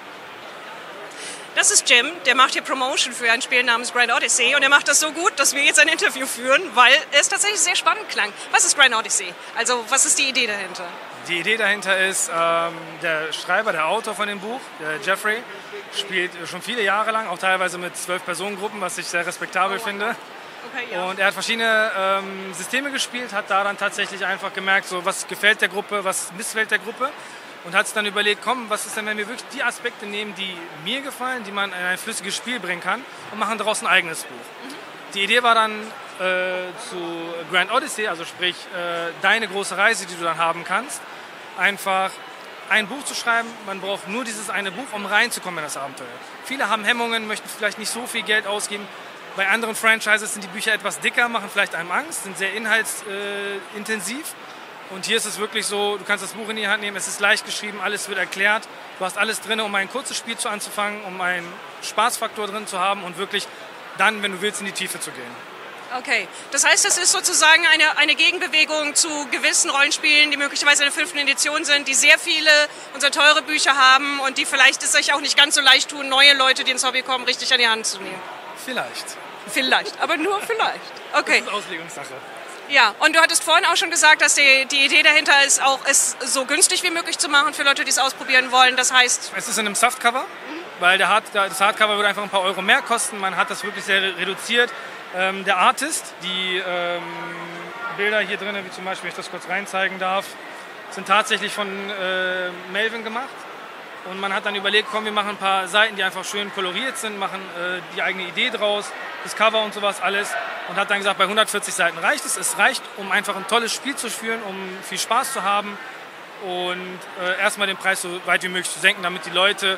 Das ist Jim, der macht hier Promotion für ein Spiel namens Grand Odyssey und er macht das so gut, dass wir jetzt ein Interview führen, weil es tatsächlich sehr spannend klang. Was ist Grand Odyssey? Also was ist die Idee dahinter? Die Idee dahinter ist, ähm, der Schreiber, der Autor von dem Buch, der Jeffrey, spielt schon viele Jahre lang, auch teilweise mit zwölf Personengruppen, was ich sehr respektabel oh, finde. Okay, ja. Und er hat verschiedene ähm, Systeme gespielt, hat da dann tatsächlich einfach gemerkt, so, was gefällt der Gruppe, was missfällt der Gruppe. Und hat sich dann überlegt, komm, was ist denn, wenn wir wirklich die Aspekte nehmen, die mir gefallen, die man in ein flüssiges Spiel bringen kann und machen daraus ein eigenes Buch. Mhm. Die Idee war dann äh, zu Grand Odyssey, also sprich äh, deine große Reise, die du dann haben kannst, einfach ein Buch zu schreiben. Man braucht nur dieses eine Buch, um reinzukommen in das Abenteuer. Viele haben Hemmungen, möchten vielleicht nicht so viel Geld ausgeben. Bei anderen Franchises sind die Bücher etwas dicker, machen vielleicht einem Angst, sind sehr inhaltsintensiv. Und hier ist es wirklich so, du kannst das Buch in die Hand nehmen, es ist leicht geschrieben, alles wird erklärt. Du hast alles drin, um ein kurzes Spiel zu anzufangen, um einen Spaßfaktor drin zu haben und wirklich dann, wenn du willst, in die Tiefe zu gehen. Okay, das heißt, das ist sozusagen eine, eine Gegenbewegung zu gewissen Rollenspielen, die möglicherweise in der fünften Edition sind, die sehr viele unserer teure Bücher haben und die vielleicht es euch auch nicht ganz so leicht tun, neue Leute, die ins Hobby kommen, richtig an die Hand zu nehmen. Vielleicht. Vielleicht, aber nur vielleicht. Okay. Das ist Auslegungssache. Ja, und du hattest vorhin auch schon gesagt, dass die, die Idee dahinter ist, auch es so günstig wie möglich zu machen für Leute, die es ausprobieren wollen. Das heißt... Es ist in einem Softcover, mhm. weil der Hard, das Hardcover würde einfach ein paar Euro mehr kosten. Man hat das wirklich sehr reduziert. Ähm, der Artist, die ähm, Bilder hier drin, wie zum Beispiel, wenn ich das kurz reinzeigen darf, sind tatsächlich von äh, Melvin gemacht. Und man hat dann überlegt, komm, wir machen ein paar Seiten, die einfach schön koloriert sind, machen äh, die eigene Idee draus, das Cover und sowas alles. Und hat dann gesagt, bei hundertvierzig Seiten reicht es. Es reicht, um einfach ein tolles Spiel zu führen, um viel Spaß zu haben und äh, erstmal den Preis so weit wie möglich zu senken, damit die Leute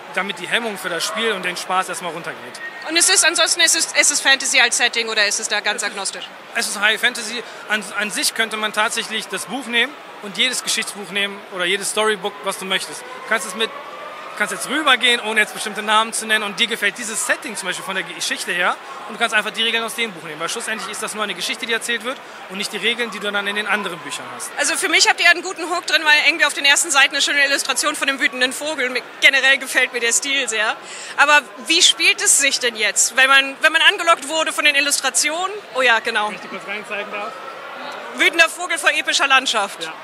damit die Hemmung für das Spiel und den Spaß erstmal runtergeht. Und es ist ansonsten, ist es, ist es Fantasy als Setting oder ist es da ganz agnostisch? Es ist High Fantasy. An, an sich könnte man tatsächlich das Buch nehmen und jedes Geschichtsbuch nehmen oder jedes Storybook, was du möchtest. Du kannst es mit kannst jetzt rübergehen, ohne jetzt bestimmte Namen zu nennen und dir gefällt dieses Setting zum Beispiel von der Geschichte her und du kannst einfach die Regeln aus dem Buch nehmen, weil schlussendlich ist das nur eine Geschichte, die erzählt wird und nicht die Regeln, die du dann in den anderen Büchern hast. Also für mich habt ihr einen guten Hook drin, weil irgendwie auf den ersten Seiten eine schöne Illustration von dem wütenden Vogel. Mir, generell gefällt mir der Stil sehr. Aber wie spielt es sich denn jetzt, wenn man, wenn man angelockt wurde von den Illustrationen? Oh ja, genau. Wenn ich dir kurz reinzeigen darf. Wütender Vogel vor epischer Landschaft. Ja.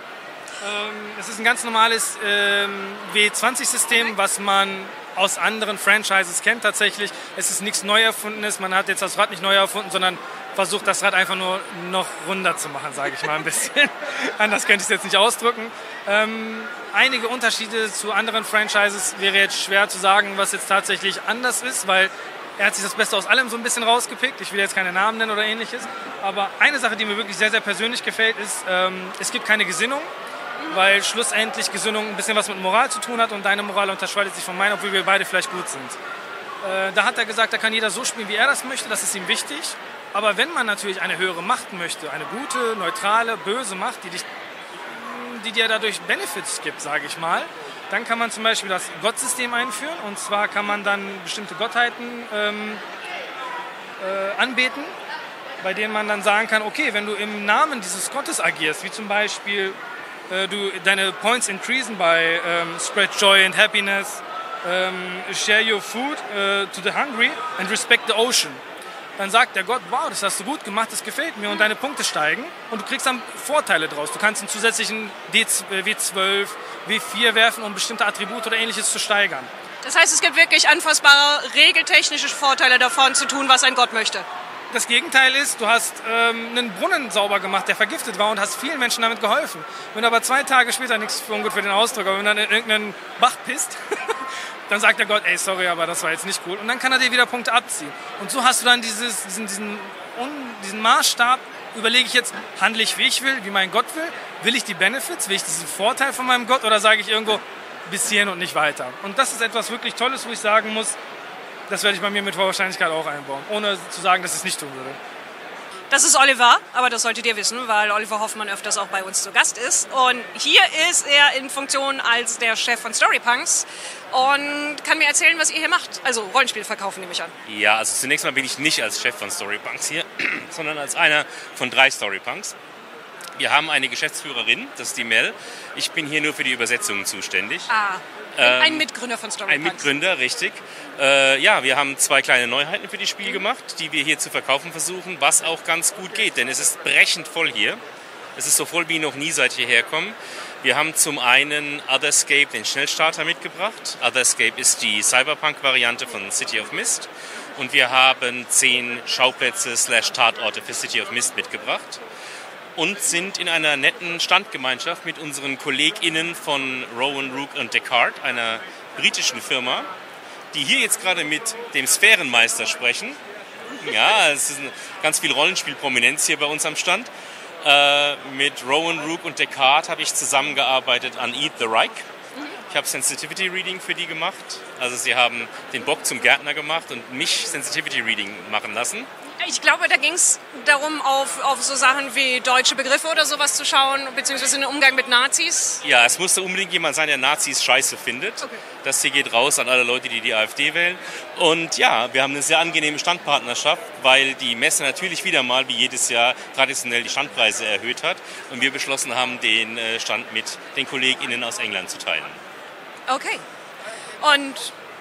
Es ist ein ganz normales ähm, W zwanzig System, was man aus anderen Franchises kennt tatsächlich. Es ist nichts neu erfundenes, man hat jetzt das Rad nicht neu erfunden, sondern versucht das Rad einfach nur noch runder zu machen, sage ich mal ein bisschen. Anders könnte ich es jetzt nicht ausdrücken. Ähm, einige Unterschiede zu anderen Franchises wäre jetzt schwer zu sagen, was jetzt tatsächlich anders ist, weil er hat sich das Beste aus allem so ein bisschen rausgepickt. Ich will jetzt keine Namen nennen oder ähnliches. Aber eine Sache, die mir wirklich sehr, sehr persönlich gefällt, ist, ähm, es gibt keine Gesinnung. Weil schlussendlich Gesinnung ein bisschen was mit Moral zu tun hat und deine Moral unterscheidet sich von meiner, obwohl wir beide vielleicht gut sind. Äh, da hat er gesagt, da kann jeder so spielen, wie er das möchte, das ist ihm wichtig. Aber wenn man natürlich eine höhere Macht möchte, eine gute, neutrale, böse Macht, die, dich, die dir dadurch Benefits gibt, sage ich mal, dann kann man zum Beispiel das Gottsystem einführen. Und zwar kann man dann bestimmte Gottheiten ähm, äh, anbeten, bei denen man dann sagen kann, okay, wenn du im Namen dieses Gottes agierst, wie zum Beispiel du deine Points increasen by um, spread joy and happiness, um, share your food uh, to the hungry and respect the ocean. Dann sagt der Gott, wow, das hast du gut gemacht, das gefällt mir und deine Punkte steigen und du kriegst dann Vorteile draus. Du kannst einen zusätzlichen W zwölf, W vier werfen, um bestimmte Attribute oder ähnliches zu steigern. Das heißt, es gibt wirklich anfassbare regeltechnische Vorteile davon zu tun, was ein Gott möchte. Das Gegenteil ist, du hast ähm, einen Brunnen sauber gemacht, der vergiftet war und hast vielen Menschen damit geholfen. Wenn du aber zwei Tage später, nichts für ungut für den Ausdruck, aber wenn du dann in irgendeinen Bach pisst, dann sagt der Gott, ey, sorry, aber das war jetzt nicht cool. Und dann kann er dir wieder Punkte abziehen. Und so hast du dann dieses, diesen, diesen, diesen Maßstab, überlege ich jetzt, handle ich, wie ich will, wie mein Gott will? Will ich die Benefits, will ich diesen Vorteil von meinem Gott oder sage ich irgendwo bis hierhin und nicht weiter? Und das ist etwas wirklich Tolles, wo ich sagen muss, das werde ich bei mir mit hoher Wahrscheinlichkeit auch einbauen, ohne zu sagen, dass ich es nicht tun würde. Das ist Oliver, aber das solltet ihr wissen, weil Oliver Hoffmann öfters auch bei uns zu Gast ist. Und hier ist er in Funktion als der Chef von Storypunks und kann mir erzählen, was ihr hier macht. Also Rollenspiel verkaufen, nehme ich an. Ja, also zunächst mal bin ich nicht als Chef von Storypunks hier, sondern als einer von drei Storypunks. Wir haben eine Geschäftsführerin, das ist die Mel. Ich bin hier nur für die Übersetzungen zuständig. Ah, ähm, ein Mitgründer von Storypunks. Ein Mitgründer, richtig. Äh, ja, wir haben zwei kleine Neuheiten für das Spiel gemacht, die wir hier zu verkaufen versuchen, was auch ganz gut geht, denn es ist brechend voll hier. Es ist so voll wie noch nie, seit wir herkommen. Wir haben zum einen Otherscape, den Schnellstarter, mitgebracht. Otherscape ist die Cyberpunk-Variante von City of Mist. Und wir haben zehn Schauplätze slash Tatorte für City of Mist mitgebracht. Und sind in einer netten Standgemeinschaft mit unseren KollegInnen von Rowan, Rook und Descartes, einer britischen Firma, die hier jetzt gerade mit dem Sphärenmeister sprechen. Ja, es ist ganz viel Rollenspielprominenz hier bei uns am Stand. Äh, mit Rowan, Rook und Descartes habe ich zusammengearbeitet an Eat the Reich. Ich habe Sensitivity Reading für die gemacht. Also sie haben den Bock zum Gärtner gemacht und mich Sensitivity Reading machen lassen. Ich glaube, da ging es darum, auf, auf so Sachen wie deutsche Begriffe oder sowas zu schauen, beziehungsweise den Umgang mit Nazis. Ja, es musste unbedingt jemand sein, der Nazis scheiße findet. Okay. Das hier geht raus an alle Leute, die die AfD wählen. Und ja, wir haben eine sehr angenehme Standpartnerschaft, weil die Messe natürlich wieder mal, wie jedes Jahr, traditionell die Standpreise erhöht hat. Und wir beschlossen haben, den Stand mit den KollegInnen aus England zu teilen. Okay. Und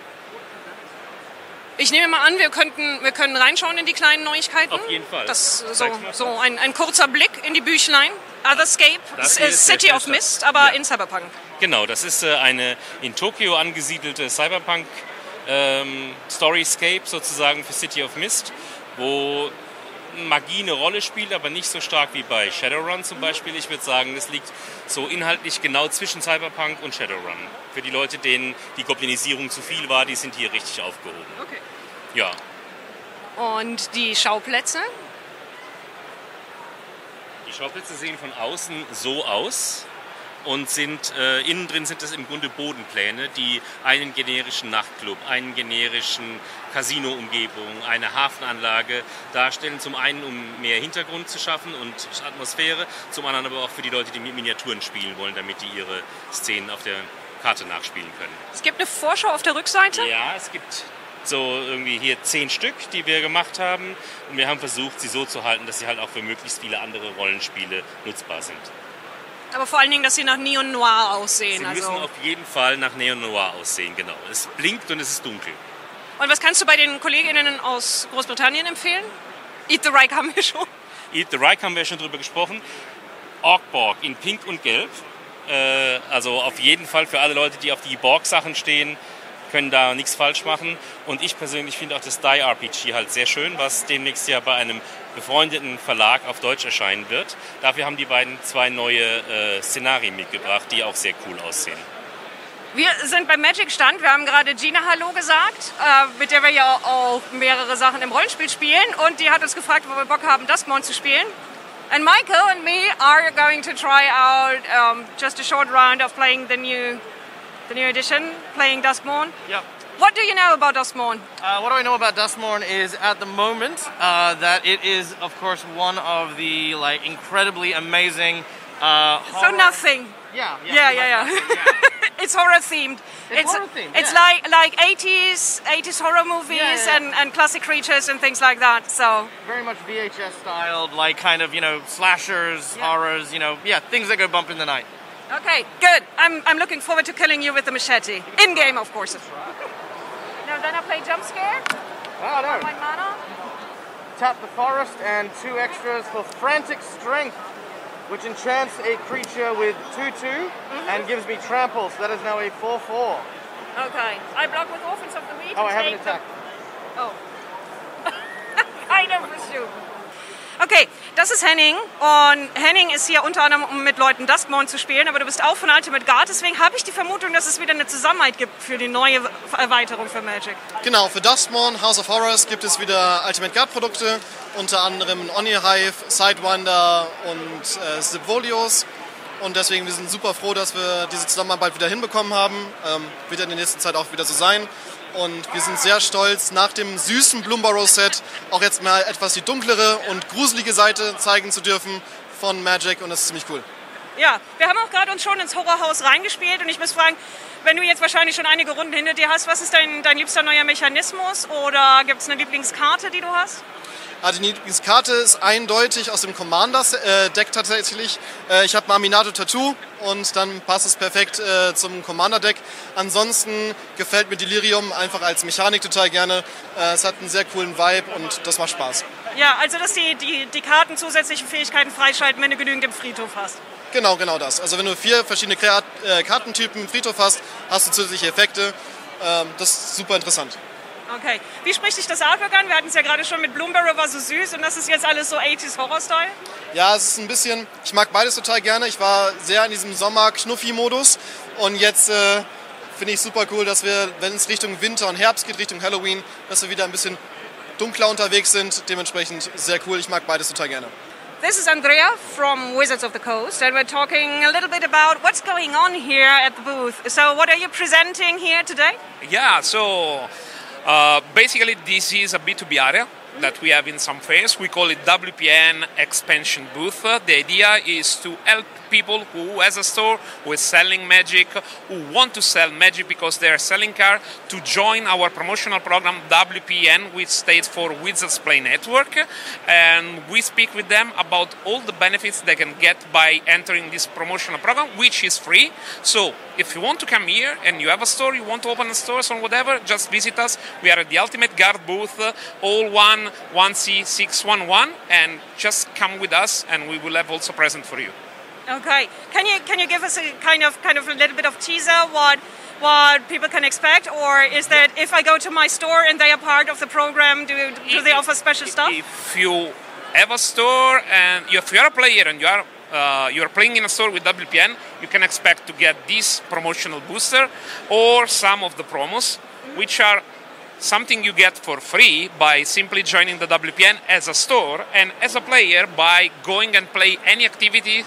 ich nehme mal an, wir, könnten, wir können reinschauen in die kleinen Neuigkeiten. Auf jeden Fall. Das so, so ein, ein kurzer Blick in die Büchlein. Otherscape, City of Mist, aber ja. In Cyberpunk. Genau, das ist äh, eine in Tokio angesiedelte Cyberpunk ähm, Storyscape sozusagen für City of Mist, wo Magie eine Rolle spielt, aber nicht so stark wie bei Shadowrun zum Beispiel. Ich würde sagen, das liegt so inhaltlich genau zwischen Cyberpunk und Shadowrun. Für die Leute, denen die Goblinisierung zu viel war, die sind hier richtig aufgehoben. Okay. Ja. Und die Schauplätze? Die Schauplätze sehen von außen so aus. und sind äh, innen drin sind das im Grunde Bodenpläne, die einen generischen Nachtclub, einen generischen Casino-Umgebung, eine Hafenanlage darstellen. Zum einen, um mehr Hintergrund zu schaffen und Atmosphäre, zum anderen aber auch für die Leute, die mit Miniaturen spielen wollen, damit die ihre Szenen auf der Karte nachspielen können. Es gibt eine Vorschau auf der Rückseite? Ja, es gibt so irgendwie hier zehn Stück, die wir gemacht haben. Und wir haben versucht, sie so zu halten, dass sie halt auch für möglichst viele andere Rollenspiele nutzbar sind. Aber vor allen Dingen, dass sie nach Neon Noir aussehen. Sie also. müssen auf jeden Fall nach Neon Noir aussehen, genau. Es blinkt und es ist dunkel. Und was kannst du bei den KollegInnen aus Großbritannien empfehlen? Eat the Reich haben wir schon. Eat the Reich haben wir schon drüber gesprochen. Orkborg in Pink und Gelb. Äh, also auf jeden Fall für alle Leute, die auf die Borg-Sachen stehen, können da nichts falsch machen. Und ich persönlich finde auch das Die R P G halt sehr schön, was demnächst ja bei einem befreundeten Verlag auf Deutsch erscheinen wird. Dafür haben die beiden zwei neue äh, Szenarien mitgebracht, die auch sehr cool aussehen. Wir sind beim Magic-Stand. Wir haben gerade Gina Hallo gesagt, äh, mit der wir ja auch mehrere Sachen im Rollenspiel spielen. Und die hat uns gefragt, wo wir Bock haben, Duskmourn zu spielen. And Michael and me are going to try out um, just a short round of playing the new, the new edition, playing Duskmourn. Yep. What do you know about Duskmourn? Uh, what do I know about Duskmourn is at the moment uh, that it is, of course, one of the like incredibly amazing. Uh, so nothing. Yeah, yeah, yeah, yeah. yeah. It's horror themed. It's, it's horror themed. It's yeah. like like eighties eighties horror movies yeah, yeah. and and classic creatures and things like that. So very much V H S styled, like kind of you know slashers, yeah. horrors, you know, yeah, things that go bump in the night. Okay, good. I'm I'm looking forward to killing you with the machete in game, of course. Now then, I play jump scare. Oh no. One mana. Tap the forest and two extras for frantic strength, which enchants a creature with two two mm-hmm. and gives me trample, so that is now a four four. Okay. I block with Orphans of the Week. Oh, I have an attack. The... Oh. I don't pursue. Okay, das ist Henning und Henning ist hier unter anderem, um mit Leuten Duskmourn zu spielen, aber du bist auch von Ultimate Guard, deswegen habe ich die Vermutung, dass es wieder eine Zusammenarbeit gibt für die neue Erweiterung für Magic. Genau, für Duskmourn, House of Horrors gibt es wieder Ultimate Guard Produkte, unter anderem Oni Hive, Sidewinder und äh, Zipvolios. Und deswegen, wir sind super froh, dass wir diese Zusammenarbeit wieder hinbekommen haben. Ähm, wird in der nächsten Zeit auch wieder so sein. Und wir sind sehr stolz, nach dem süßen Bloomburrow-Set auch jetzt mal etwas die dunklere und gruselige Seite zeigen zu dürfen von Magic. Und das ist ziemlich cool. Ja, wir haben auch gerade uns schon ins Horrorhaus reingespielt. Und ich muss fragen, wenn du jetzt wahrscheinlich schon einige Runden hinter dir hast, was ist dein, dein liebster neuer Mechanismus? Oder gibt es eine Lieblingskarte, die du hast? Also die Lieblingskarte ist eindeutig aus dem Commander-Deck tatsächlich. Ich habe Marminato Tattoo und dann passt es perfekt zum Commander-Deck. Ansonsten gefällt mir Delirium einfach als Mechanik total gerne. Es hat einen sehr coolen Vibe und das macht Spaß. Ja, also dass die, die, die Karten zusätzliche Fähigkeiten freischalten, wenn du genügend im Friedhof hast. Genau, genau das. Also wenn du vier verschiedene Kartentypen im Friedhof hast, hast du zusätzliche Effekte. Das ist super interessant. Okay. Wie spricht dich das Artwork an? Wir hatten es ja gerade schon mit Bloomburrow, war so süß und das ist jetzt alles so achtziger Horror-Style? Ja, es ist ein bisschen, ich mag beides total gerne. Ich war sehr in diesem Sommer-Knuffi-Modus und jetzt äh, finde ich super cool, dass wir, wenn es Richtung Winter und Herbst geht, Richtung Halloween, dass wir wieder ein bisschen dunkler unterwegs sind. Dementsprechend sehr cool, ich mag beides total gerne. This is Andrea from Wizards of the Coast and we're talking a little bit about what's going on here at the booth. So what are you presenting here today? Yeah, so... Uh, basically, this is a B two B area that we have in some phase. We call it W P N Expansion Booth. Uh, the idea is to help people who has a store, who is selling Magic, who want to sell Magic because they are selling card, to join our promotional program W P N, which stands for Wizards Play Network. And we speak with them about all the benefits they can get by entering this promotional program, which is free. So if you want to come here and you have a store, you want to open a store or whatever, just visit us. We are at the Ultimate Guard booth, uh, all one one C six one one, and just come with us, and we will have also present for you. Okay, can you can you give us a kind of kind of a little bit of teaser what what people can expect, or is that if I go to my store and they are part of the program, do do they offer special stuff? If you have a store and if you are a player and you are uh, you are playing in a store with W P N, you can expect to get this promotional booster or some of the promos, mm-hmm. which are something you get for free by simply joining the W P N as a store and as a player by going and play any activity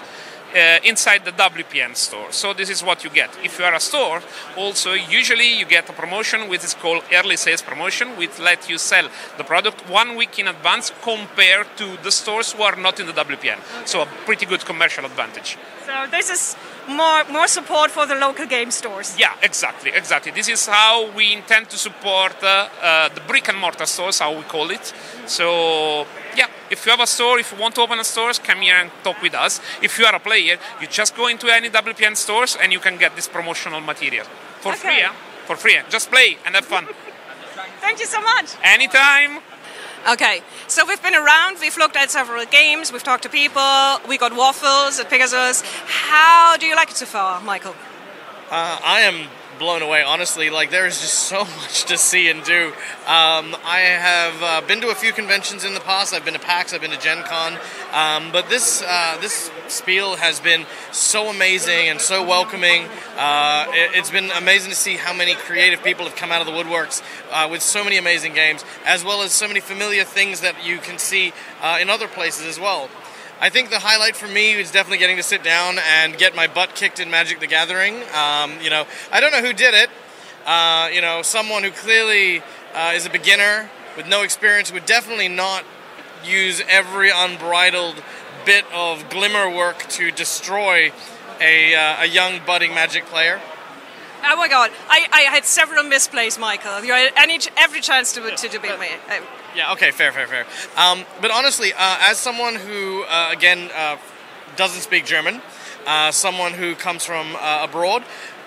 uh, inside the W P N store. So this is what you get. If you are a store, also usually you get a promotion which is called early sales promotion, which let you sell the product one week in advance compared to the stores who are not in the W P N. So a pretty good commercial advantage. So this is more more support for the local game stores. Yeah, exactly, exactly. This is how we intend to support uh, uh, the brick and mortar stores, how we call it. So yeah, if you have a store, if you want to open a store, come here and talk with us. If you are a player, you just go into any W P N stores and you can get this promotional material for Okay. free. Yeah? For free. Just play and have fun. Thank you so much. Anytime. Okay, so we've been around, we've looked at several games, we've talked to people, we got waffles at Pegasus. How do you like it so far, Michael? Uh, I am blown away, honestly. Like, there is just so much to see and do. Um, I have uh, been to a few conventions in the past. I've been to PAX, I've been to Gen Con. Um, but this uh, this Spiel has been so amazing and so welcoming. Uh, it, it's been amazing to see how many creative people have come out of the woodworks uh, with so many amazing games, as well as so many familiar things that you can see uh, in other places as well. I think the highlight for me is definitely getting to sit down and get my butt kicked in Magic the Gathering. Um, you know, I don't know who did it. Uh, you know, someone who clearly uh, is a beginner with no experience would definitely not use every unbridled bit of glimmer work to destroy a, uh, a young budding Magic player. Oh my god, I, I had several misplays, Michael. You had any, every chance to, to debate me. Um, Yeah, okay, fair, fair, fair. Um, but honestly, uh, as someone who, uh, again, uh, doesn't speak German, uh, someone who comes from uh, abroad,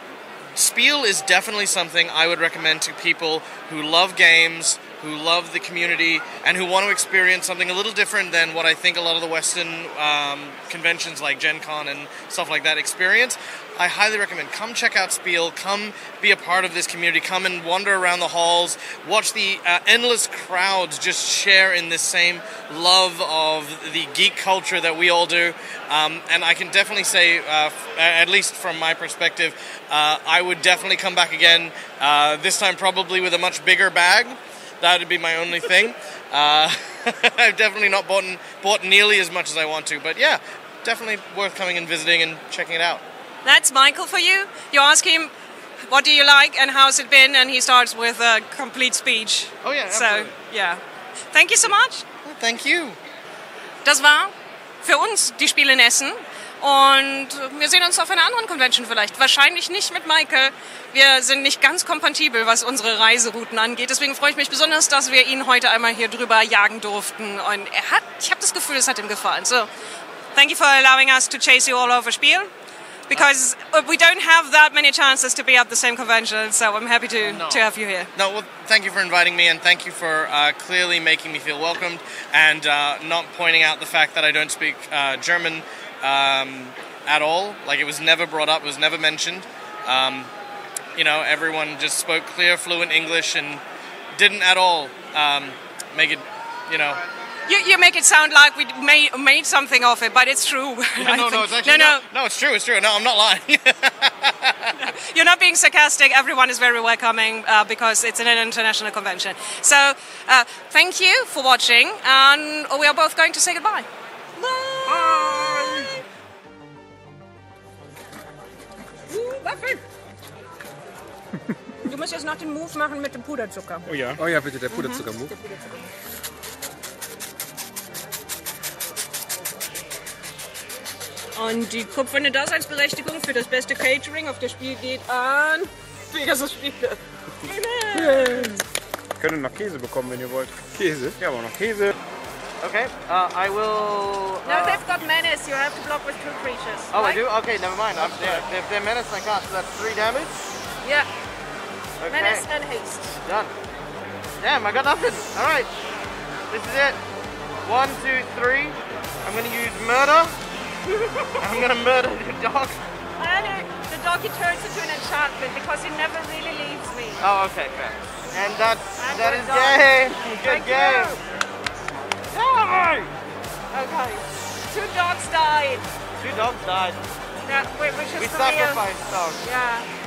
Spiel is definitely something I would recommend to people who love games, who love the community, and who want to experience something a little different than what I think a lot of the Western um, conventions like Gen Con and stuff like that experience. I highly recommend, come check out Spiel, come be a part of this community, come and wander around the halls, watch the uh, endless crowds just share in this same love of the geek culture that we all do. Um, and I can definitely say, uh, f- at least from my perspective, uh, I would definitely come back again, uh, this time probably with a much bigger bag. That would be my only thing. Uh, I've definitely not bought, bought nearly as much as I want to, but yeah, definitely worth coming and visiting and checking it out. That's Michael for you. You ask him, what do you like and how's it been? And he starts with a complete speech. Oh yeah, So, yeah. Thank you so much. Thank you. Das war für uns die Spiele in Essen. Und wir sehen uns auf einer anderen Convention vielleicht. Wahrscheinlich nicht mit Michael. Wir sind nicht ganz kompatibel, was unsere Reiserouten angeht. Deswegen freue ich mich besonders, dass wir ihn heute einmal hier drüber jagen durften. Und er hat, ich habe das Gefühl, es hat ihm gefallen. So, thank you for allowing us to chase you all over Spiel. Because we don't have that many chances to be at the same convention, so I'm happy to, No. to have you here. No, well, thank you for inviting me, and thank you for uh, clearly making me feel welcomed and uh, not pointing out the fact that I don't speak uh, German um, at all. Like, it was never brought up, it was never mentioned. Um, you know, everyone just spoke clear, fluent English and didn't at all um, make it, you know... You, you make it sound like we made, made something of it, but it's true. No, I no, think- no, it's actually no, no. not- no, it's true, it's true. No, I'm not lying. You're not being sarcastic. Everyone is very welcoming uh, because it's an international convention. So, uh, thank you for watching, and we are both going to say goodbye. Bye. Uh, Waffeln. Du musst jetzt noch den Move machen mit dem Puderzucker. Oh ja. Oh ja, bitte, der Puderzucker-Move. Und die kupferne Daseinsberechtigung für das beste Catering auf das Spiel geht an Pegasus Spiele. Wir können noch Käse bekommen, wenn ihr wollt. Käse? Ja, aber noch Käse. Okay, uh, I will... No, uh, they've got menace. You have to block with two creatures. Oh, I right? do? Okay, never mind. I'm, yeah, if they're menace, I can't. So that's three damage? Yeah. Okay. Menace and haste. Done. Damn, I got nothing. All right. This is it. One, two, three. I'm going to use murder. I'm going to murder the dog. And it, the doggy turns into an enchantment because he never really leaves me. Oh, okay, fair. And that's, And that good is dog. game. Good Thank game. you. Okay. Two dogs died. Two dogs died. Yeah, wait, which is We for real. sacrificed dogs. Yeah.